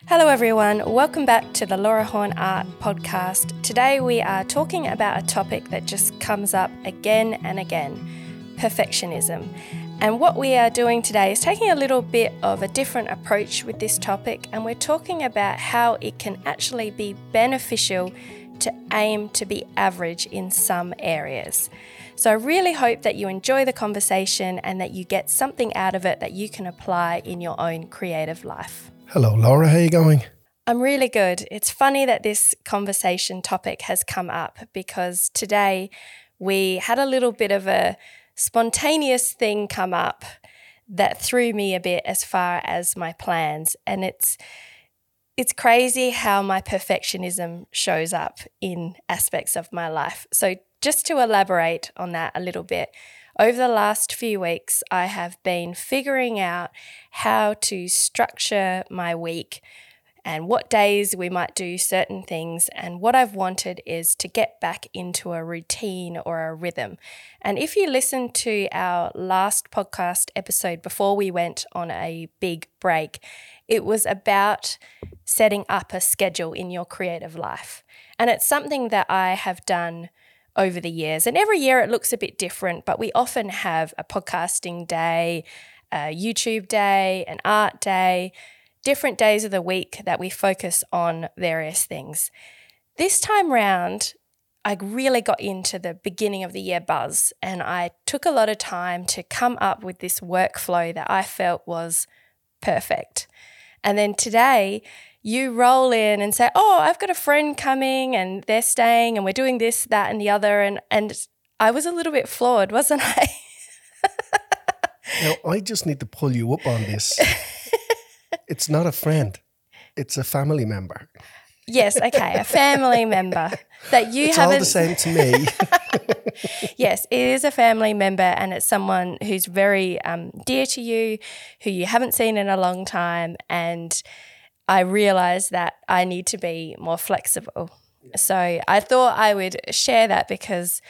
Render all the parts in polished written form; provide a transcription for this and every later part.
Hello everyone, welcome back to the Laura Horn Art Podcast. Today we are talking about a topic that just comes up again and again, perfectionism. And what we are doing today is taking a little bit of a different approach with this topic, and we're talking about how it can actually be beneficial to aim to be average in some areas. So I really hope that you enjoy the conversation and that you get something out of it that you can apply in your own creative life. Hello, Laura. How are you going? I'm really good. It's funny that this conversation topic has come up because today we had a little bit of a spontaneous thing come up that threw me a bit as far as my plans. And it's crazy how my perfectionism shows up in aspects of my life. So just to elaborate on that a little bit, over the last few weeks, I have been figuring out how to structure my week and what days we might do certain things. And what I've wanted is to get back into a routine or a rhythm. And if you listen to our last podcast episode before we went on a big break, it was about setting up a schedule in your creative life. And it's something that I have done over the years. And every year it looks a bit different, but we often have a podcasting day, a YouTube day, an art day, different days of the week that we focus on various things. This time round, I really got into the beginning of the year buzz, and I took a lot of time to come up with this workflow that I felt was perfect. And then today, you roll in and say, oh, I've got a friend coming and they're staying and we're doing this, that and the other. And I was a little bit flawed, wasn't I? Now, I just need to pull you up on this. It's not a friend. It's a family member. Yes, okay, a family member that you haven't. It's all the same to me. Yes, it is a family member, and it's someone who's very dear to you, who you haven't seen in a long time, and I realised that I need to be more flexible. So I thought I would share that because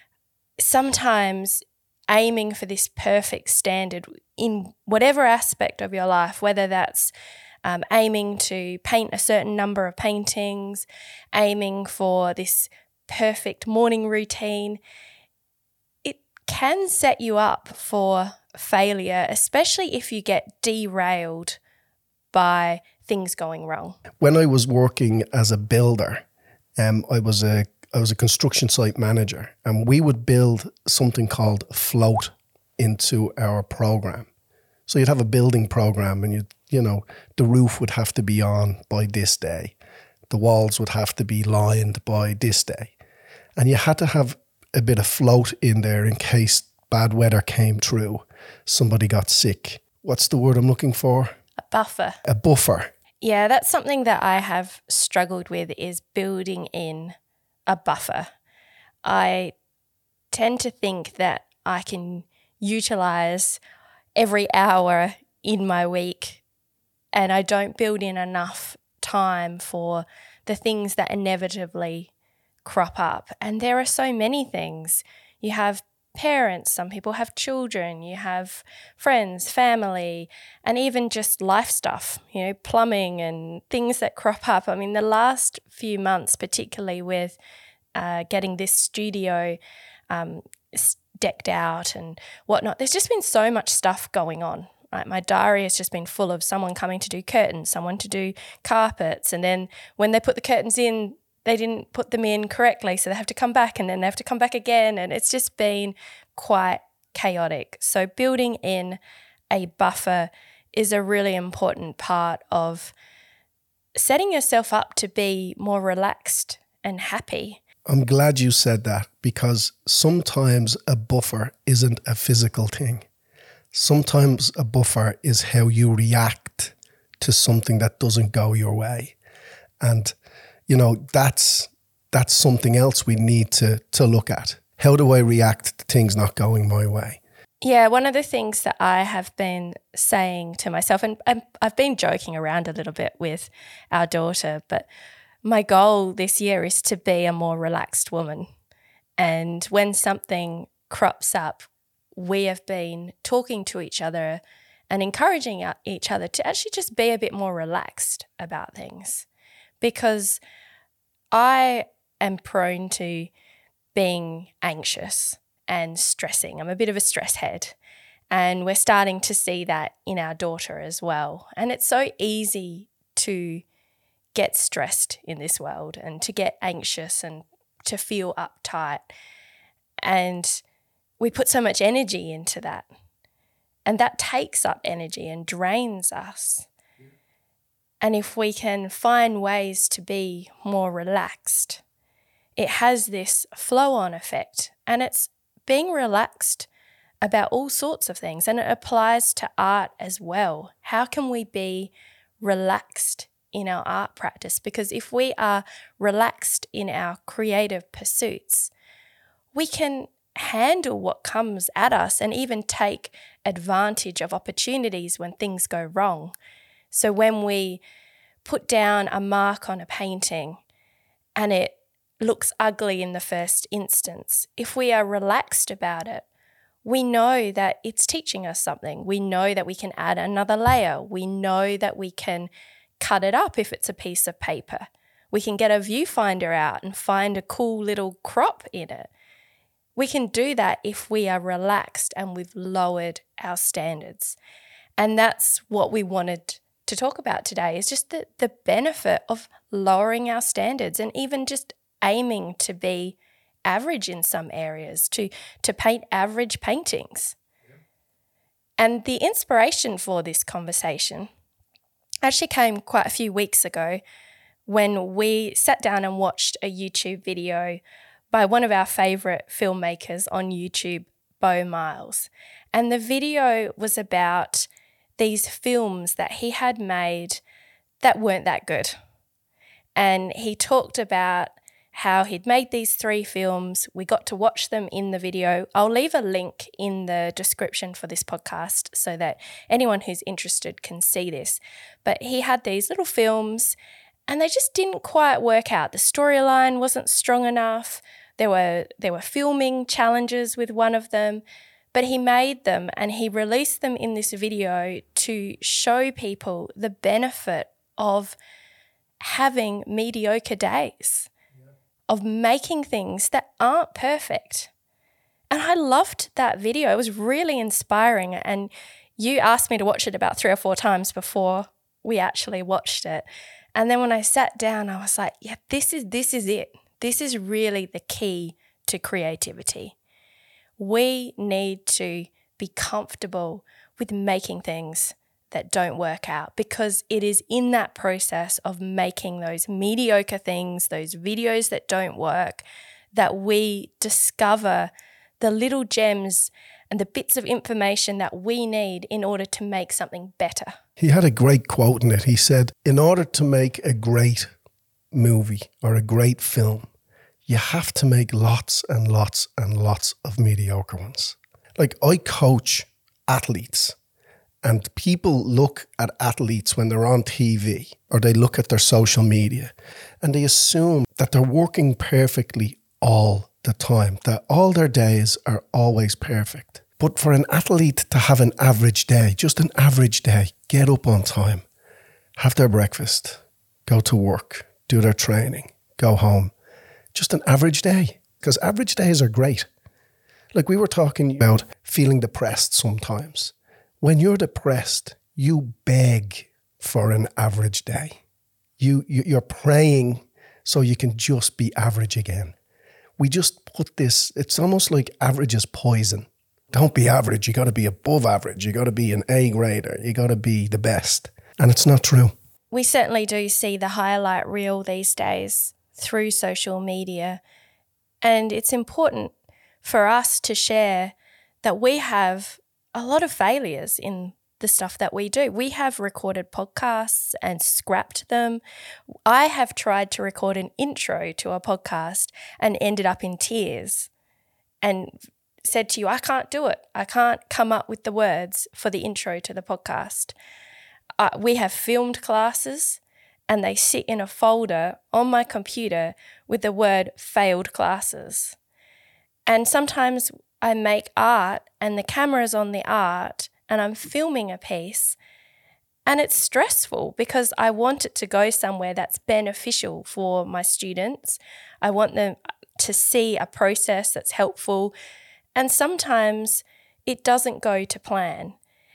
sometimes aiming for this perfect standard in whatever aspect of your life, whether that's aiming to paint a certain number of paintings, aiming for this perfect morning routine, it can set you up for failure, especially if you get derailed by things going wrong. When I was working as a builder, I was a construction site manager, and we would build something called float into our program. So you'd have a building program, and the roof would have to be on by this day. The walls would have to be lined by this day. And you had to have a bit of float in there in case bad weather came through, somebody got sick. What's the word I'm looking for? A buffer. A buffer. Yeah, that's something that I have struggled with, is building in a buffer. I tend to think that I can utilize every hour in my week, and I don't build in enough time for the things that inevitably crop up. And there are so many things. You have parents, some people have children, you have friends, family, and even just life stuff, plumbing and things that crop up. I mean, the last few months, particularly with getting this studio decked out and whatnot, there's just been so much stuff going on. Right? My diary has just been full of someone coming to do curtains, someone to do carpets, and then when they put the curtains in, they didn't put them in correctly, so they have to come back, and then they have to come back again, and it's just been quite chaotic. So building in a buffer is a really important part of setting yourself up to be more relaxed and happy. I'm glad you said that, because sometimes a buffer isn't a physical thing. Sometimes a buffer is how you react to something that doesn't go your way. And that's something else we need to look at. How do I react to things not going my way? Yeah, one of the things that I have been saying to myself, and I've been joking around a little bit with our daughter, but my goal this year is to be a more relaxed woman. And when something crops up, we have been talking to each other and encouraging each other to actually just be a bit more relaxed about things. Because I am prone to being anxious and stressing. I'm a bit of a stress head, and we're starting to see that in our daughter as well. And it's so easy to get stressed in this world and to get anxious and to feel uptight. And we put so much energy into that. And that takes up energy and drains us. And if we can find ways to be more relaxed, it has this flow-on effect. And it's being relaxed about all sorts of things. And it applies to art as well. How can we be relaxed in our art practice? Because if we are relaxed in our creative pursuits, we can handle what comes at us and even take advantage of opportunities when things go wrong. So when we put down a mark on a painting and it looks ugly in the first instance, if we are relaxed about it, we know that it's teaching us something. We know that we can add another layer. We know that we can cut it up if it's a piece of paper. We can get a viewfinder out and find a cool little crop in it. We can do that if we are relaxed and we've lowered our standards. And that's what we wanted to talk about today, is just the benefit of lowering our standards and even just aiming to be average in some areas, to paint average paintings. And the inspiration for this conversation actually came quite a few weeks ago when we sat down and watched a YouTube video by one of our favourite filmmakers on YouTube, Beau Miles. And the video was about these films that he had made that weren't that good. And he talked about how he'd made these 3 films. We got to watch them in the video. I'll leave a link in the description for this podcast so that anyone who's interested can see this. But he had these little films and they just didn't quite work out. The storyline wasn't strong enough. There were filming challenges with one of them, but he made them and he released them in this video to show people the benefit of having mediocre days, of making things that aren't perfect. And I loved that video. It was really inspiring. And you asked me to watch it about 3 or 4 times before we actually watched it. And then when I sat down, I was like, yeah, this is it. This is really the key to creativity. We need to be comfortable with making things that don't work out, because it is in that process of making those mediocre things, those videos that don't work, that we discover the little gems and the bits of information that we need in order to make something better. He had a great quote in it. He said, in order to make a great movie or a great film, you have to make lots and lots and lots of mediocre ones. Like, I coach athletes, and people look at athletes when they're on TV or they look at their social media and they assume that they're working perfectly all the time, that all their days are always perfect. But for an athlete to have an average day, just an average day, get up on time, have their breakfast, go to work, do their training, go home, just an average day, because average days are great. Like, we were talking about feeling depressed sometimes. When you're depressed, you beg for an average day. You're praying so you can just be average again. We just put this, it's almost like average is poison. Don't be average. You got to be above average. You got to be an A grader. You got to be the best. And it's not true. We certainly do see the highlight reel these days through social media. And it's important for us to share that we have a lot of failures in the stuff that we do. We have recorded podcasts and scrapped them. I have tried to record an intro to a podcast and ended up in tears and said to you, I can't do it. I can't come up with the words for the intro to the podcast. We have filmed classes and they sit in a folder on my computer with the word failed classes. And sometimes I make art and the camera's on the art and I'm filming a piece, and it's stressful because I want it to go somewhere that's beneficial for my students. I want them to see a process that's helpful, and sometimes it doesn't go to plan.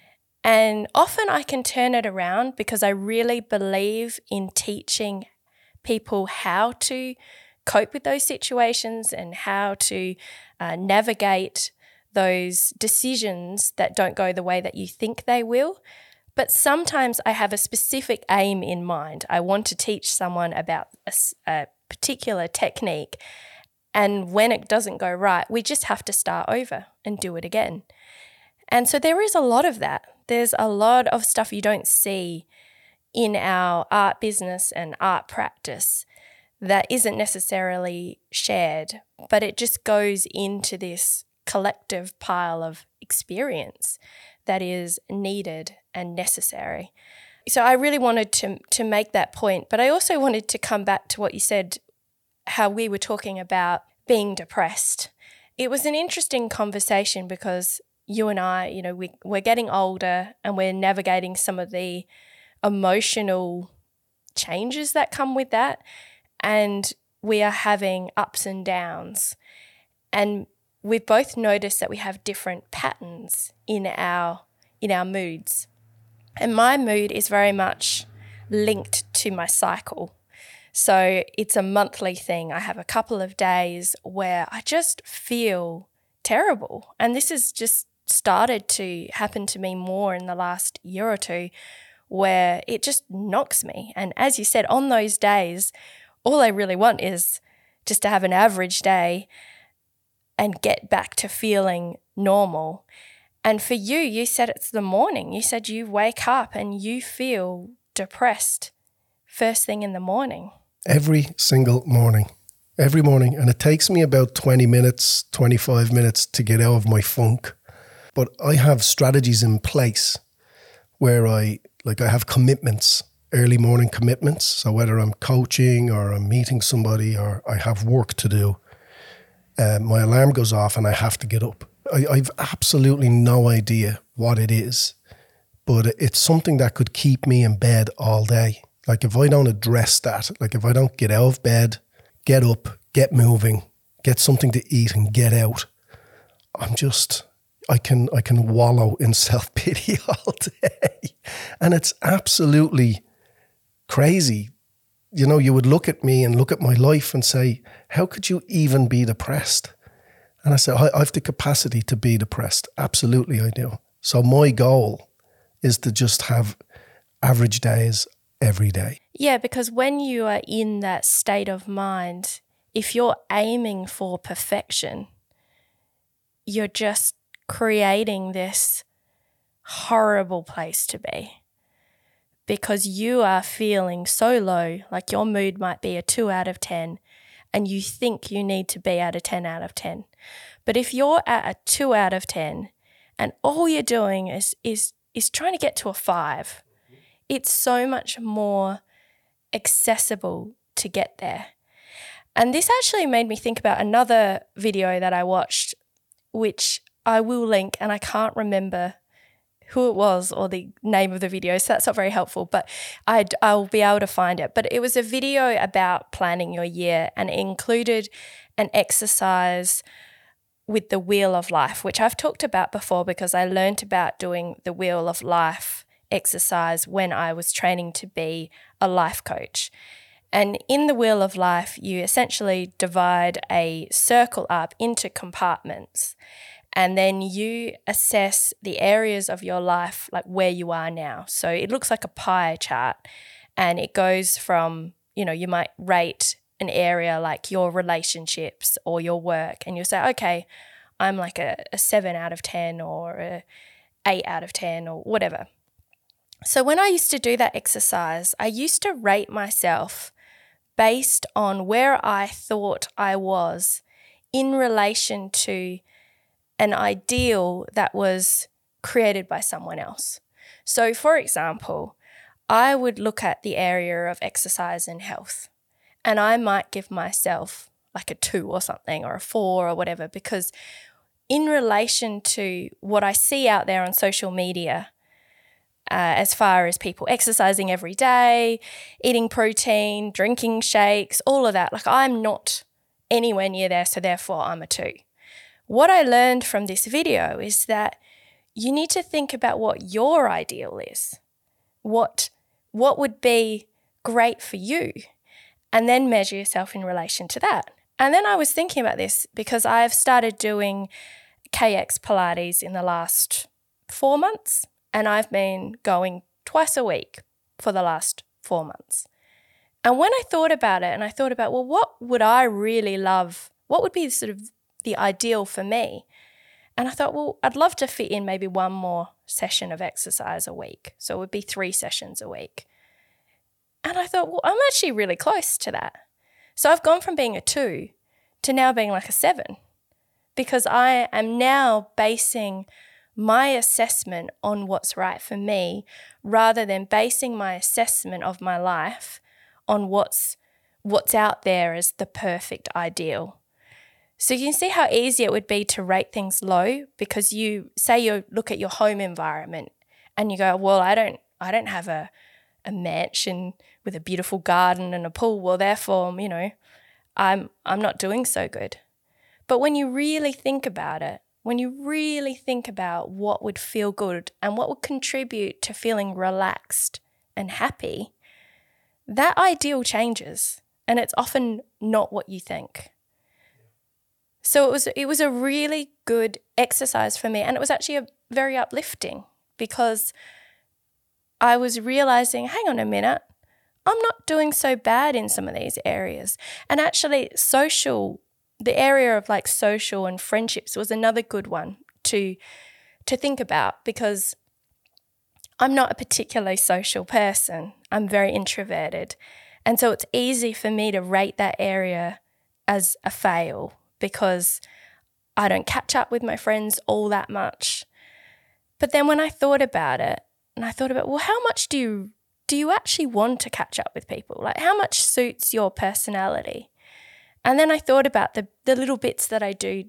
And often I can turn it around because I really believe in teaching people how to cope with those situations and how to navigate those decisions that don't go the way that you think they will. But sometimes I have a specific aim in mind. I want to teach someone about a particular technique, and when it doesn't go right, we just have to start over and do it again. And so there is a lot of that. There's a lot of stuff you don't see in our art business and art practice that isn't necessarily shared, but it just goes into this collective pile of experience that is needed and necessary. So I really wanted to make that point, but I also wanted to come back to what you said, how we were talking about being depressed. It was an interesting conversation because you and I, we're getting older and we're navigating some of the emotional changes that come with that, and we are having ups and downs. And we've both noticed that we have different patterns in our moods. And my mood is very much linked to my cycle. So it's a monthly thing. I have a couple of days where I just feel terrible. And this has just started to happen to me more in the last year or two, where it just knocks me. And as you said, on those days, all I really want is just to have an average day and get back to feeling normal. And for you, you said it's the morning. You said you wake up and you feel depressed first thing in the morning. Every single morning. Every morning. And it takes me about 20 minutes, 25 minutes to get out of my funk. But I have strategies in place where I have commitments, early morning commitments. So whether I'm coaching or I'm meeting somebody or I have work to do, my alarm goes off and I have to get up. I've absolutely no idea what it is, but it's something that could keep me in bed all day. Like if I don't address that, like if I don't get out of bed, get up, get moving, get something to eat and get out, I can wallow in self-pity all day. And it's absolutely crazy. You would look at me and look at my life and say, how could you even be depressed? And I said, I have the capacity to be depressed. Absolutely, I do. So my goal is to just have average days every day. Yeah, because when you are in that state of mind, if you're aiming for perfection, you're just creating this horrible place to be, because you are feeling so low, like your mood might be a 2 out of 10 and you think you need to be at a 10 out of 10. But if you're at a 2 out of 10 and all you're doing is trying to get to a 5, it's so much more accessible to get there. And this actually made me think about another video that I watched, which I will link, and I can't remember who it was or the name of the video, so that's not very helpful, but I'll be able to find it. But it was a video about planning your year, and it included an exercise with the Wheel of Life, which I've talked about before because I learned about doing the Wheel of Life exercise when I was training to be a life coach. And in the Wheel of Life, you essentially divide a circle up into compartments, and then you assess the areas of your life, like where you are now. So it looks like a pie chart, and it goes from, you might rate an area like your relationships or your work, and you'll say, okay, I'm like a 7 out of 10 or a 8 out of 10 or whatever. So when I used to do that exercise, I used to rate myself based on where I thought I was in relation to an ideal that was created by someone else. So, for example, I would look at the area of exercise and health, and I might give myself like a 2 or something, or a 4 or whatever, because in relation to what I see out there on social media, as far as people exercising every day, eating protein, drinking shakes, all of that. Like, I'm not anywhere near there, so therefore I'm a 2. What I learned from this video is that you need to think about what your ideal is, what would be great for you, and then measure yourself in relation to that. And then I was thinking about this because I've started doing KX Pilates in the last 4 months, and I've been going twice a week for the last 4 months. And when I thought about it, and I thought about, well, what would I really love? What would be sort of the ideal for me? And I thought, well, I'd love to fit in maybe one more session of exercise a week. So it would be 3 sessions a week. And I thought, well, I'm actually really close to that. So I've gone from being a 2 to now being like a 7, because I am now basing my assessment on what's right for me rather than basing my assessment of my life on what's out there as the perfect ideal. So you can see how easy it would be to rate things low, because you look at your home environment and you go, well, I don't have a mansion with a beautiful garden and a pool. Well, therefore, I'm not doing so good. But when you really think about it, when you really think about what would feel good and what would contribute to feeling relaxed and happy, that ideal changes, and it's often not what you think. So it was a really good exercise for me, and it was actually very uplifting, because I was realizing, hang on a minute, I'm not doing so bad in some of these areas. And actually the area of like social and friendships was another good one to think about, because I'm not a particularly social person. I'm very introverted. And so it's easy for me to rate that area as a fail, because I don't catch up with my friends all that much. But then when I thought about it, and I thought about, well, how much do you actually want to catch up with people? Like, how much suits your personality? And then I thought about the little bits that I do.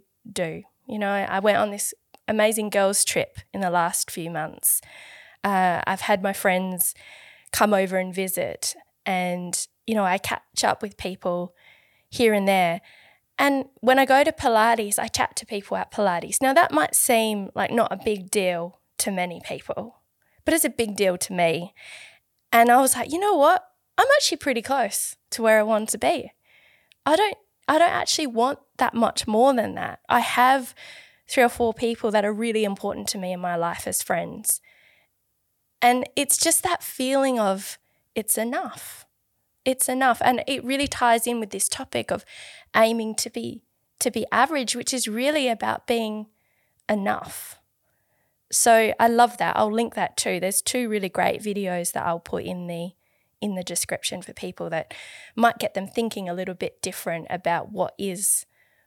I went on this amazing girls' trip in the last few months. I've had my friends come over and visit, and, I catch up with people here and there. And when I go to Pilates, I chat to people at Pilates. Now, that might seem like not a big deal to many people, but it's a big deal to me. And I was like, you know what? I'm actually pretty close to where I want to be. I don't actually want that much more than that. I have 3 or 4 people that are really important to me in my life as friends. And it's just that feeling of it's enough. It's enough. And it really ties in with this topic of aiming to be average, which is really about being enough. So I love that. I'll link that too. There's 2 really great videos that I'll put in the description for people that might get them thinking a little bit different about what is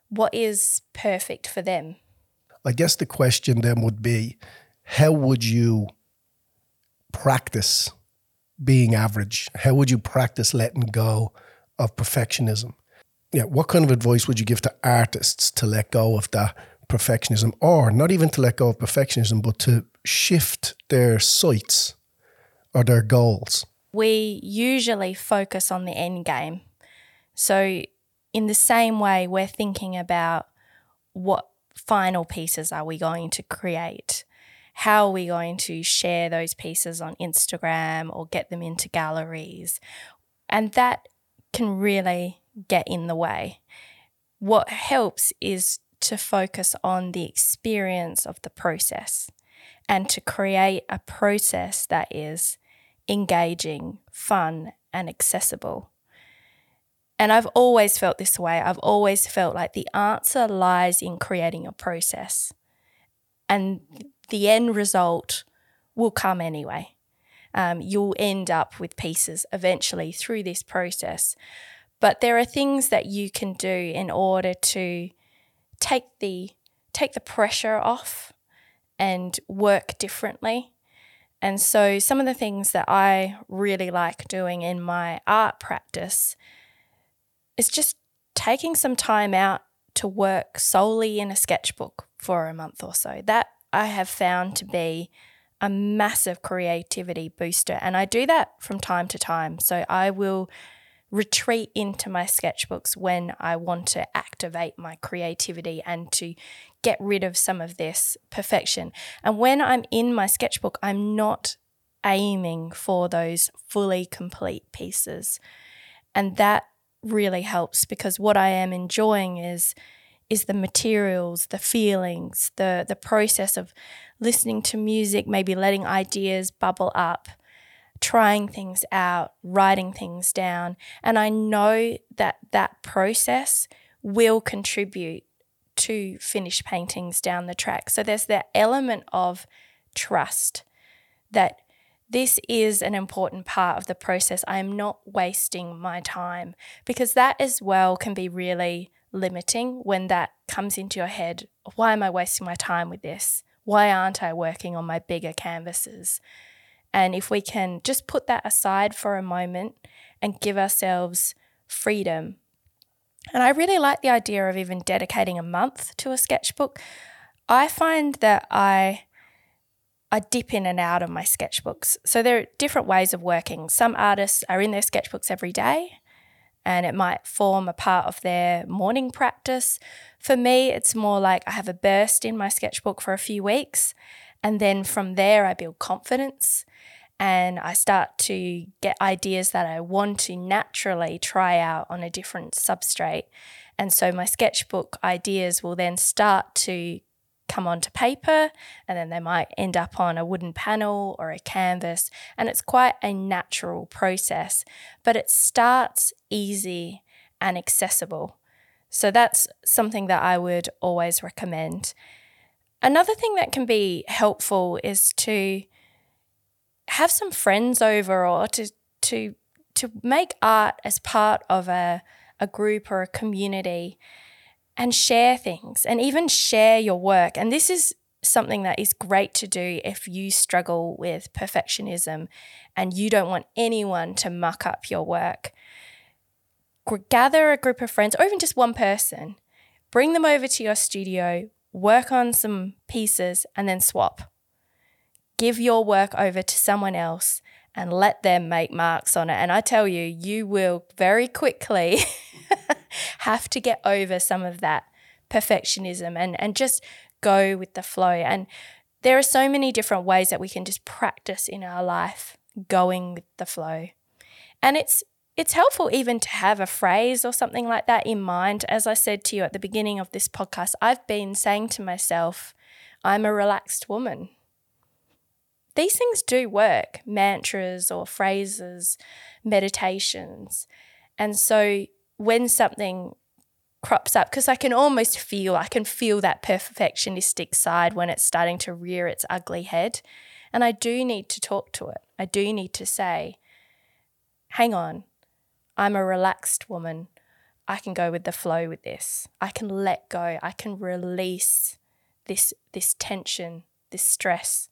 perfect for them. I guess the question then would be, how would you practice being average? How would you practice letting go of perfectionism? Yeah, what kind of advice would you give to artists to let go of that perfectionism, or not even to let go of perfectionism, but to shift their sights or their goals? We usually focus on the end game. So in the same way, we're thinking about what final pieces are we going to create? How are we going to share those pieces on Instagram or get them into galleries? And that can really get in the way. What helps is to focus on the experience of the process and to create a process that is engaging, fun, and accessible. And I've always felt this way. I've always felt like the answer lies in creating a process, and the end result will come anyway. You'll end up with pieces eventually through this process. But there are things that you can do in order to take the pressure off and work differently. And so some of the things that I really like doing in my art practice is just taking some time out to work solely in a sketchbook for a month or so. That I have found to be a massive creativity booster. And I do that from time to time. So I will retreat into my sketchbooks when I want to activate my creativity and to get rid of some of this perfection. And when I'm in my sketchbook, I'm not aiming for those fully complete pieces. And that really helps, because what I am enjoying is the materials, the feelings, the process of listening to music, maybe letting ideas bubble up, trying things out, writing things down. And I know that that process will contribute to finished paintings down the track. So there's that element of trust that this is an important part of the process. I am not wasting my time, because that as well can be really limiting when that comes into your head. Why am I wasting my time with this? Why aren't I working on my bigger canvases? And if we can just put that aside for a moment and give ourselves freedom. And I really like the idea of even dedicating a month to a sketchbook. I find that I dip in and out of my sketchbooks. So there are different ways of working. Some artists are in their sketchbooks every day, and it might form a part of their morning practice. For me, it's more like I have a burst in my sketchbook for a few weeks, and then from there I build confidence and I start to get ideas that I want to naturally try out on a different substrate. And so my sketchbook ideas will then start to come onto paper, and then they might end up on a wooden panel or a canvas, and it's quite a natural process, but it starts easy and accessible. So that's something that I would always recommend. Another thing that can be helpful is to have some friends over, or to make art as part of a group or a community, and share things and even share your work. And this is something that is great to do if you struggle with perfectionism and you don't want anyone to muck up your work. Gather a group of friends, or even just one person, bring them over to your studio, work on some pieces, and then swap. Give your work over to someone else and let them make marks on it. And I tell you, you will very quickly have to get over some of that perfectionism and just go with the flow. And there are so many different ways that we can just practice in our life going with the flow. And it's helpful even to have a phrase or something like that in mind. As I said to you at the beginning of this podcast, I've been saying to myself, I'm a relaxed woman. These things do work, mantras or phrases, meditations. And so when something crops up, because I can feel that perfectionistic side when it's starting to rear its ugly head. And I do need to talk to it. I do need to say, hang on, I'm a relaxed woman. I can go with the flow with this. I can let go. I can release this tension, this stress.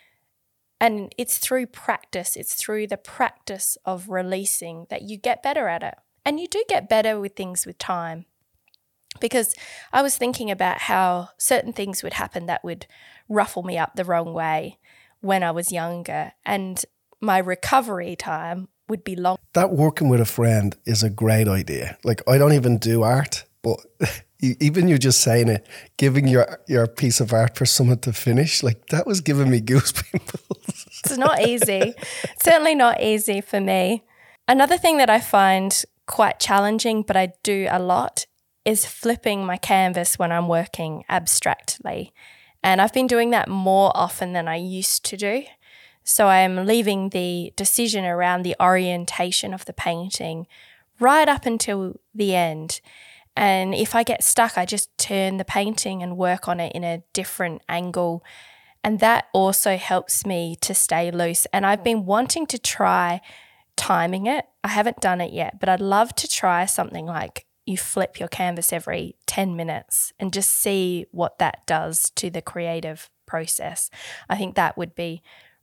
And it's through practice. It's through the practice of releasing that you get better at it. And you do get better with things with time. Because I was thinking about how certain things would happen that would ruffle me up the wrong way when I was younger. And my recovery time would be long. That working with a friend is a great idea. Like, I don't even do art, but even you just saying it, giving your piece of art for someone to finish, like, that was giving me goosebumps. It's not easy. Certainly not easy for me. Another thing that I find quite challenging, but I do a lot, is flipping my canvas when I'm working abstractly. And I've been doing that more often than I used to do. So I'm leaving the decision around the orientation of the painting right up until the end. And if I get stuck, I just turn the painting and work on it in a different angle. And that also helps me to stay loose. And I've been wanting to try timing it. I haven't done it yet, but I'd love to try something like you flip your canvas every 10 minutes and just see what that does to the creative process. I think that would be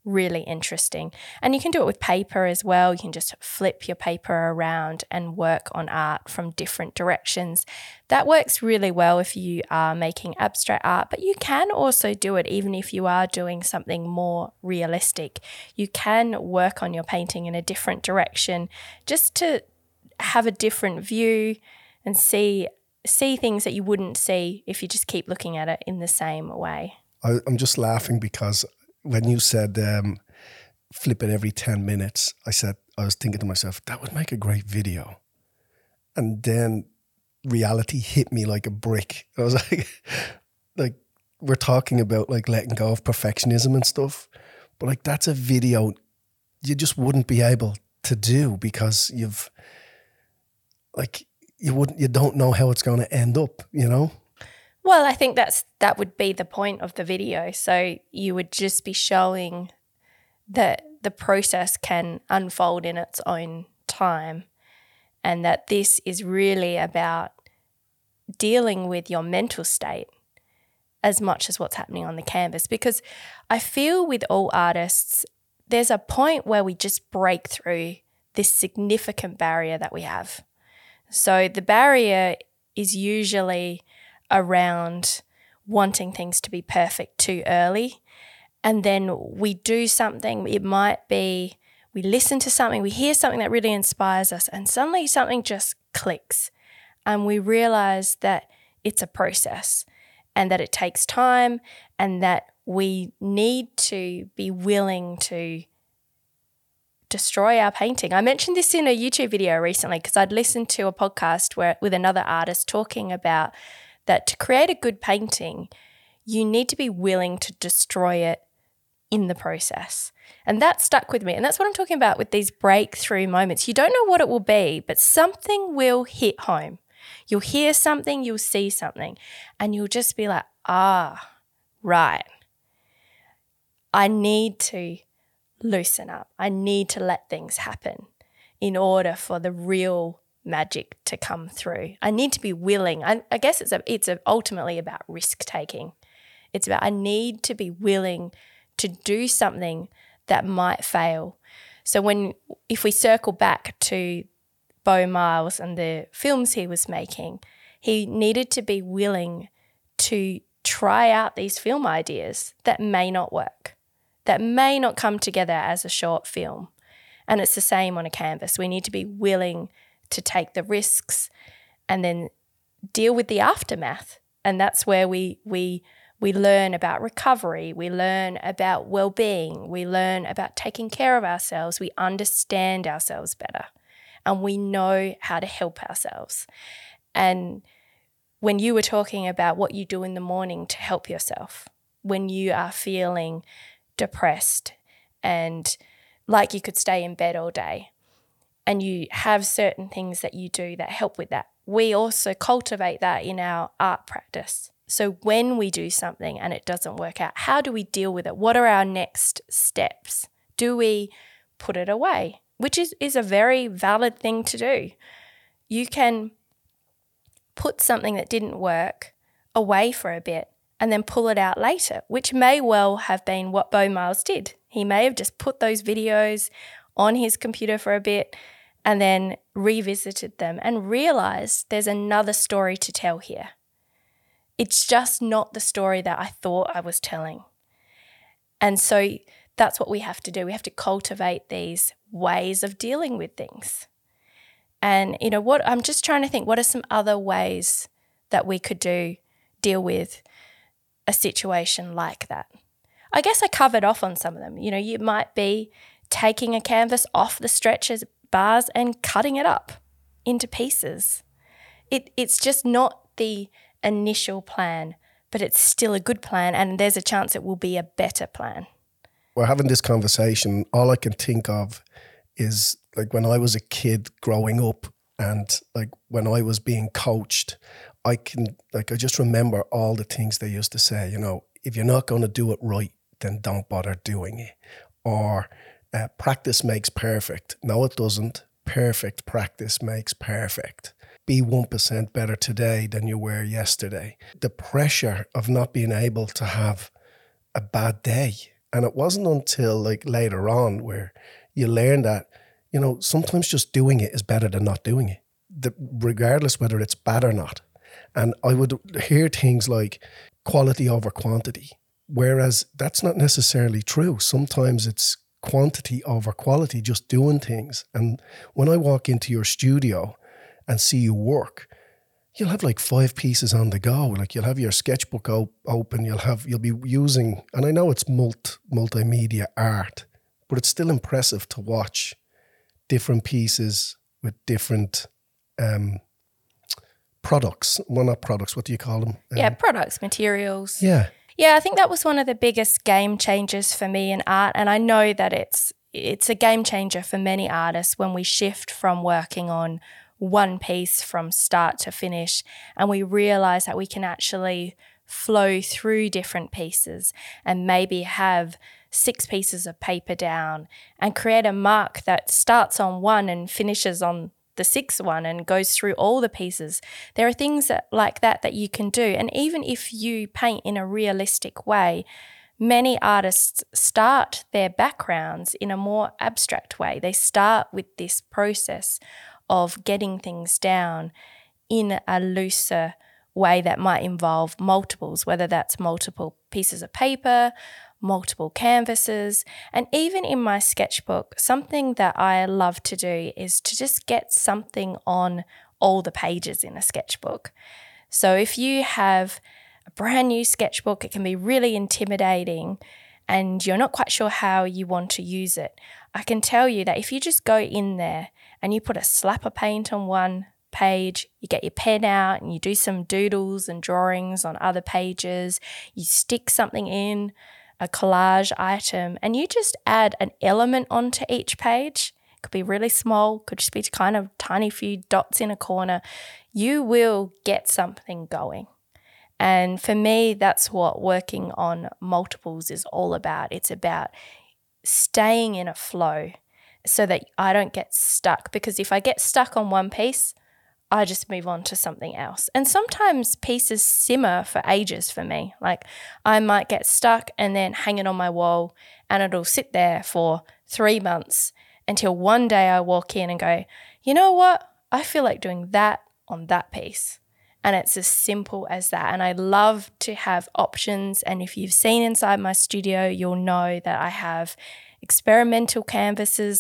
really interesting. And you can do it with paper as well. You can just flip your paper around and work on art from different directions. That works really well if you are making abstract art, but you can also do it even if you are doing something more realistic. You can work on your painting in a different direction just to have a different view and see things that you wouldn't see if you just keep looking at it in the same way. I'm just laughing because when you said flip it every 10 minutes, I was thinking to myself, that would make a great video. And then reality hit me like a brick. I was like we're talking about like letting go of perfectionism and stuff, but like that's a video you just wouldn't be able to do because you don't know how it's going to end up, you know? Well, I think that would be the point of the video. So you would just be showing that the process can unfold in its own time, and that this is really about dealing with your mental state as much as what's happening on the canvas. Because I feel with all artists, there's a point where we just break through this significant barrier that we have. So the barrier is usually around wanting things to be perfect too early. And then we do something, it might be we listen to something, we hear something that really inspires us, and suddenly something just clicks. And we realize that it's a process and that it takes time and that we need to be willing to destroy our painting. I mentioned this in a YouTube video recently because I'd listened to a podcast with another artist talking about that to create a good painting, you need to be willing to destroy it in the process. And that stuck with me. And that's what I'm talking about with these breakthrough moments. You don't know what it will be, but something will hit home. You'll hear something, you'll see something, and you'll just be like, right. I need to loosen up. I need to let things happen in order for the real magic to come through. I need to be willing. I guess it's ultimately about risk taking. It's about I need to be willing to do something that might fail. So if we circle back to Beau Miles and the films he was making, he needed to be willing to try out these film ideas that may not work, that may not come together as a short film. And it's the same on a canvas. We need to be willing to take the risks and then deal with the aftermath. And that's where we learn about recovery, we learn about well-being, we learn about taking care of ourselves, we understand ourselves better, and we know how to help ourselves. And when you were talking about what you do in the morning to help yourself, when you are feeling depressed and like you could stay in bed all day, and you have certain things that you do that help with that, we also cultivate that in our art practice. So when we do something and it doesn't work out, how do we deal with it? What are our next steps? Do we put it away? Which is a very valid thing to do. You can put something that didn't work away for a bit and then pull it out later, which may well have been what Beau Miles did. He may have just put those videos on his computer for a bit and then revisited them and realized there's another story to tell here. It's just not the story that I thought I was telling. And so that's what we have to do. We have to cultivate these ways of dealing with things. And you know what? I'm just trying to think, what are some other ways that we could deal with a situation like that? I guess I covered off on some of them. You know, you might be taking a canvas off the stretcher bars and cutting it up into pieces. It's just not the initial plan, but it's still a good plan, and there's a chance it will be a better plan. We're having this conversation. All I can think of is like when I was a kid growing up and like when I was being coached, I just remember all the things they used to say, you know, if you're not going to do it right, then don't bother doing it. Or practice makes perfect. No, it doesn't. Perfect practice makes perfect. Be 1% better today than you were yesterday. The pressure of not being able to have a bad day And it wasn't until like later on where you learn that, you know, sometimes just doing it is better than not doing it, regardless whether it's bad or not. And I would hear things like quality over quantity, whereas that's not necessarily true. Sometimes it's quantity over quality, just doing things. And when I walk into your studio and see you work, you'll have like 5 pieces on the go. Like you'll have your sketchbook open, you'll be using, and I know it's multimedia art, but it's still impressive to watch different pieces with different products. Well, not products, what do you call them? Products, materials. Yeah. Yeah, I think that was one of the biggest game changers for me in art. And I know that it's a game changer for many artists when we shift from working on one piece from start to finish and we realize that we can actually flow through different pieces and maybe have 6 pieces of paper down and create a mark that starts on one and finishes on the 6th one and goes through all the pieces. There are things like that you can do. And even if you paint in a realistic way, many artists start their backgrounds in a more abstract way. They start with this process of getting things down in a looser way that might involve multiples, whether that's multiple pieces of paper, multiple canvases. And even in my sketchbook, something that I love to do is to just get something on all the pages in a sketchbook. So if you have a brand new sketchbook, it can be really intimidating and you're not quite sure how you want to use it. I can tell you that if you just go in there and you put a slap of paint on one page, you get your pen out and you do some doodles and drawings on other pages, you stick something in, a collage item, and you just add an element onto each page. It could be really small, could just be kind of tiny few dots in a corner. You will get something going. And for me, that's what working on multiples is all about. It's about staying in a flow so that I don't get stuck, because if I get stuck on one piece, I just move on to something else. And sometimes pieces simmer for ages for me. Like I might get stuck and then hang it on my wall and it'll sit there for 3 months until one day I walk in and go, you know what? I feel like doing that on that piece. And it's as simple as that. And I love to have options. And if you've seen inside my studio, you'll know that I have experimental canvases.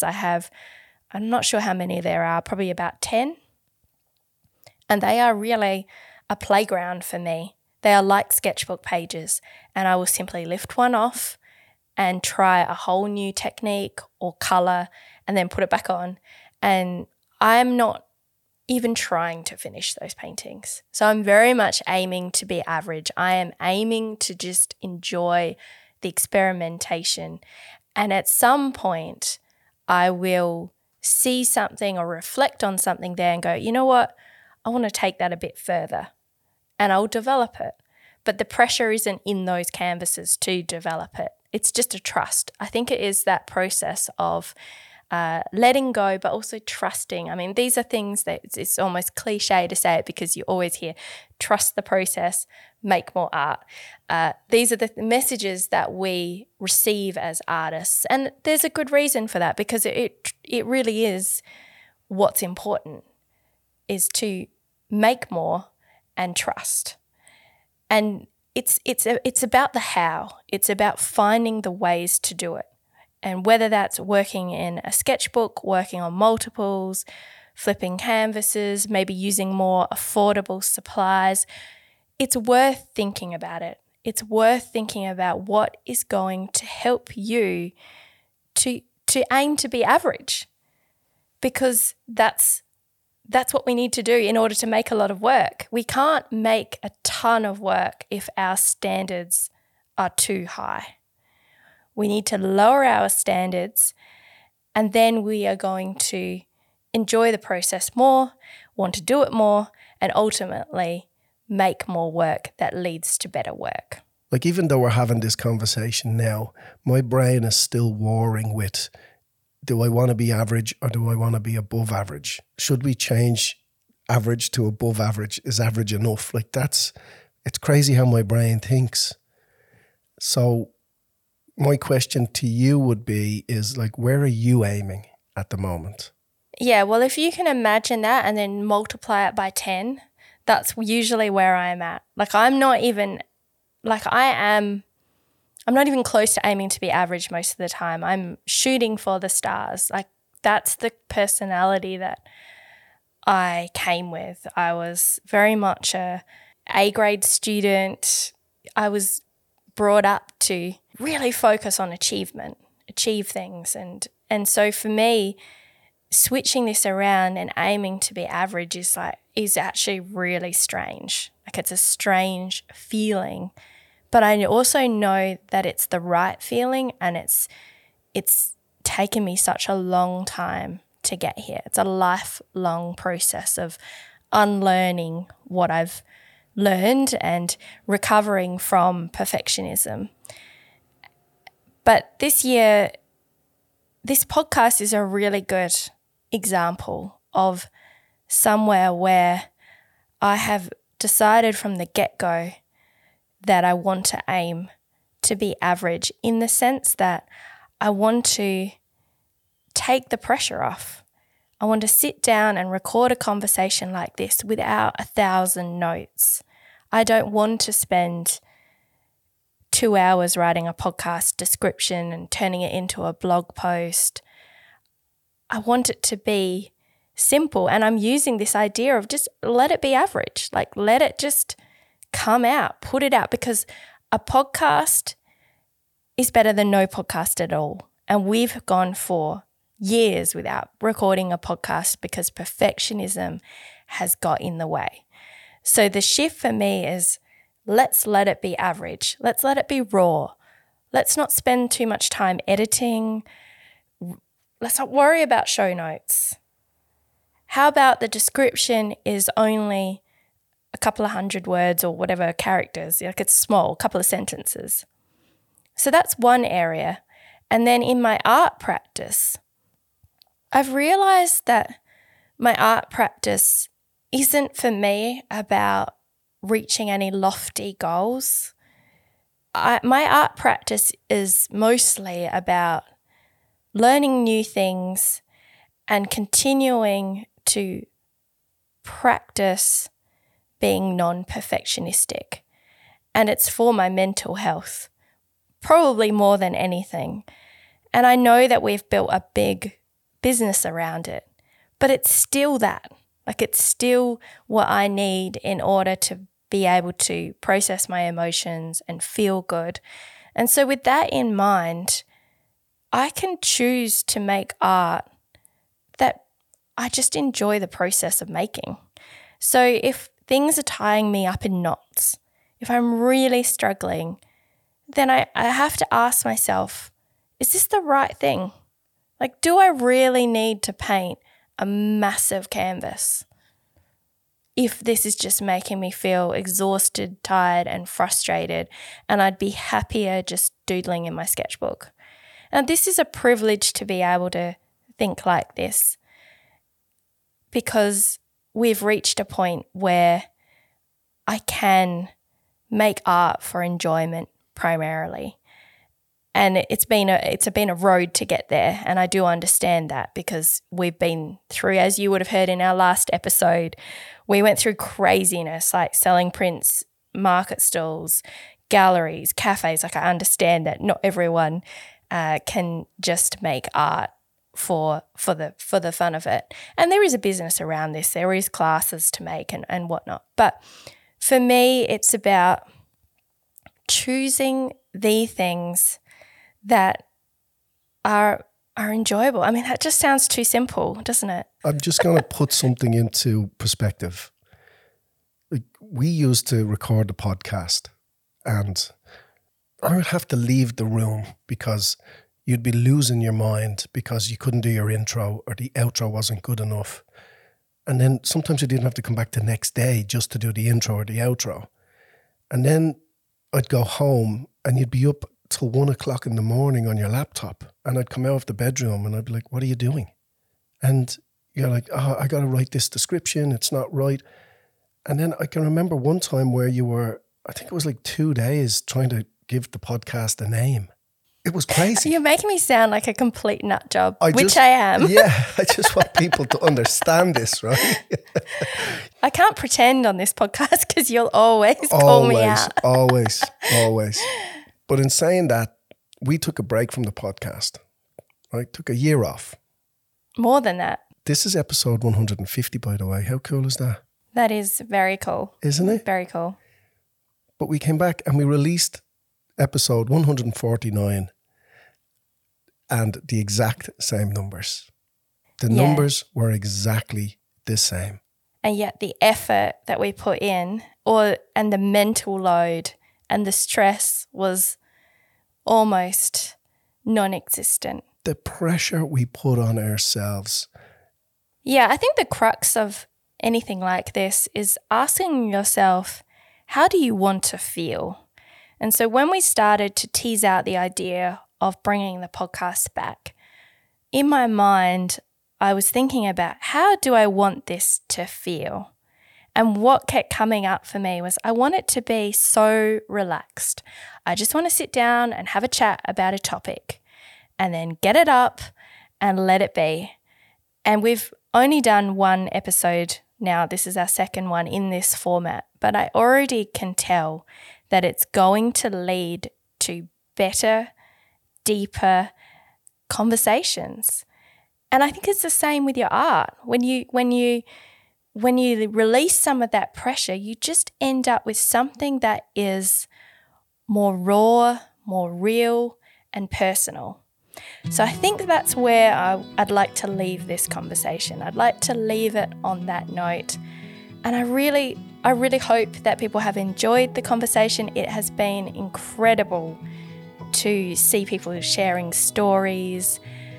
I'm not sure how many there are, probably about 10. And they are really a playground for me. They are like sketchbook pages. And I will simply lift one off and try a whole new technique or color and then put it back on. And I'm not even trying to finish those paintings. So I'm very much aiming to be average. I am aiming to just enjoy the experimentation. And at some point, I will see something or reflect on something there and go, you know what? I want to take that a bit further and I'll develop it. But the pressure isn't in those canvases to develop it. It's just a trust. I think it is that process of letting go, but also trusting. I mean, these are things that it's almost cliche to say it because you always hear, trust the process, make more art. These are the messages that we receive as artists. And there's a good reason for that, because it really is what's important, is to make more and trust. And it's about the how. It's about finding the ways to do it. And whether that's working in a sketchbook, working on multiples, flipping canvases, maybe using more affordable supplies, it's worth thinking about it. It's worth thinking about what is going to help you to aim to be average, because that's what we need to do in order to make a lot of work. We can't make a ton of work if our standards are too high. We need to lower our standards, and then we are going to enjoy the process more, want to do it more, and ultimately make more work that leads to better work. Like, even though we're having this conversation now, my brain is still warring with, do I want to be average or do I want to be above average? Should we change average to above average? Is average enough? Like, it's crazy how my brain thinks. So my question to you would be is like, where are you aiming at the moment? Yeah, well, if you can imagine that and then multiply it by 10, that's usually where I'm at. Like I'm not even close to aiming to be average most of the time. I'm shooting for the stars. Like that's the personality that I came with. I was very much a A-grade student. I was brought up to really focus on achievement, achieve things. And so for me, switching this around and aiming to be average is actually really strange. Like it's a strange feeling. But I also know that it's the right feeling, and it's taken me such a long time to get here. It's a lifelong process of unlearning what I've learned and recovering from perfectionism. But this year, this podcast is a really good example of somewhere where I have decided from the get-go that I want to aim to be average, in the sense that I want to take the pressure off. I want to sit down and record a conversation like this without 1,000 notes. I don't want to spend 2 hours writing a podcast description and turning it into a blog post. I want it to be simple, and I'm using this idea of just let it be average. Like let it just come out, put it out, because a podcast is better than no podcast at all. And we've gone for years without recording a podcast because perfectionism has got in the way. So the shift for me is, let's let it be average. Let's let it be raw. Let's not spend too much time editing. Let's not worry about show notes. How about the description is only a couple of 100 words or whatever characters, like it's small, a couple of sentences. So that's one area. And then in my art practice, I've realized that my art practice isn't for me about reaching any lofty goals. My art practice is mostly about learning new things and continuing to practice being non-perfectionistic. And it's for my mental health, probably more than anything. And I know that we've built a big business around it, but it's still that. Like it's still what I need in order to be able to process my emotions and feel good. And so with that in mind, I can choose to make art that I just enjoy the process of making. So if things are tying me up in knots, if I'm really struggling, then I have to ask myself, is this the right thing? Like, do I really need to paint a massive canvas if this is just making me feel exhausted, tired, and frustrated, and I'd be happier just doodling in my sketchbook? And this is a privilege to be able to think like this, because we've reached a point where I can make art for enjoyment primarily. And it's been a road to get there, and I do understand that, because we've been through, as you would have heard in our last episode, we went through craziness like selling prints, market stalls, galleries, cafes. Like I understand that not everyone can just make art for the fun of it, and there is a business around this. There is classes to make and whatnot. But for me, it's about choosing the things that are enjoyable. I mean, that just sounds too simple, doesn't it? I'm just going to put something into perspective. Like, we used to record the podcast, and I would have to leave the room because you'd be losing your mind because you couldn't do your intro or the outro wasn't good enough. And then sometimes you didn't have to come back the next day just to do the intro or the outro. And then I'd go home and you'd be up till 1 o'clock in the morning on your laptop, and I'd come out of the bedroom and I'd be like, what are you doing? And you're like, oh, I got to write this description. It's not right. And then I can remember one time where you were, I think it was like 2 days trying to give the podcast a name. It was crazy. You're making me sound like a complete nut job, I am. Yeah, I just want people to understand this, right? I can't pretend on this podcast because you'll always call me out. Always. But in saying that, we took a break from the podcast, right? Took a year off. More than that. This is episode 150, by the way. How cool is that? That is very cool. Isn't it? Very cool. But we came back and we released episode 149 and the exact same numbers. The numbers were exactly the same. And yet the effort that we put in and the mental load and the stress was almost non-existent. The pressure we put on ourselves. Yeah, I think the crux of anything like this is asking yourself, how do you want to feel? And so when we started to tease out the idea of bringing the podcast back, in my mind, I was thinking about how do I want this to feel? And what kept coming up for me was I want it to be so relaxed. I just want to sit down and have a chat about a topic and then get it up and let it be. And we've only done one episode now. This is our second one in this format, but I already can tell that it's going to lead to better, deeper conversations. And I think it's the same with your art. When you release some of that pressure, you just end up with something that is more raw, more real, and personal. So I think that's where I'd like to leave this conversation. I'd like to leave it on that note. And I really hope that people have enjoyed the conversation. It has been incredible to see people sharing stories.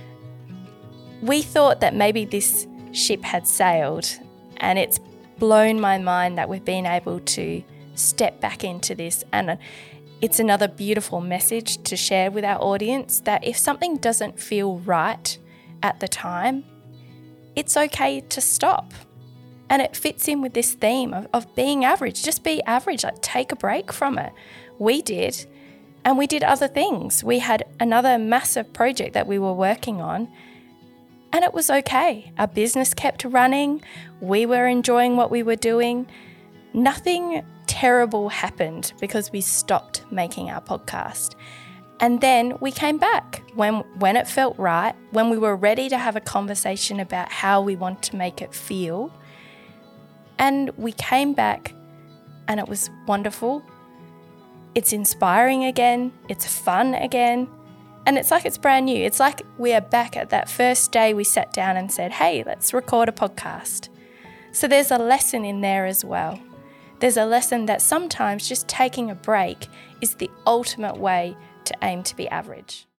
We thought that maybe this ship had sailed, and it's blown my mind that we've been able to step back into this. And it's another beautiful message to share with our audience that if something doesn't feel right at the time, it's okay to stop. And it fits in with this theme of being average. Just be average, like take a break from it. We did, and we did other things. We had another massive project that we were working on, and it was okay. Our business kept running. We were enjoying what we were doing. Nothing terrible happened because we stopped making our podcast. And then we came back when it felt right, when we were ready to have a conversation about how we want to make it feel. And we came back and it was wonderful. It's inspiring again. It's fun again. And it's like it's brand new. It's like we are back at that first day we sat down and said, hey, let's record a podcast. So there's a lesson in there as well. There's a lesson that sometimes just taking a break is the ultimate way to aim to be average.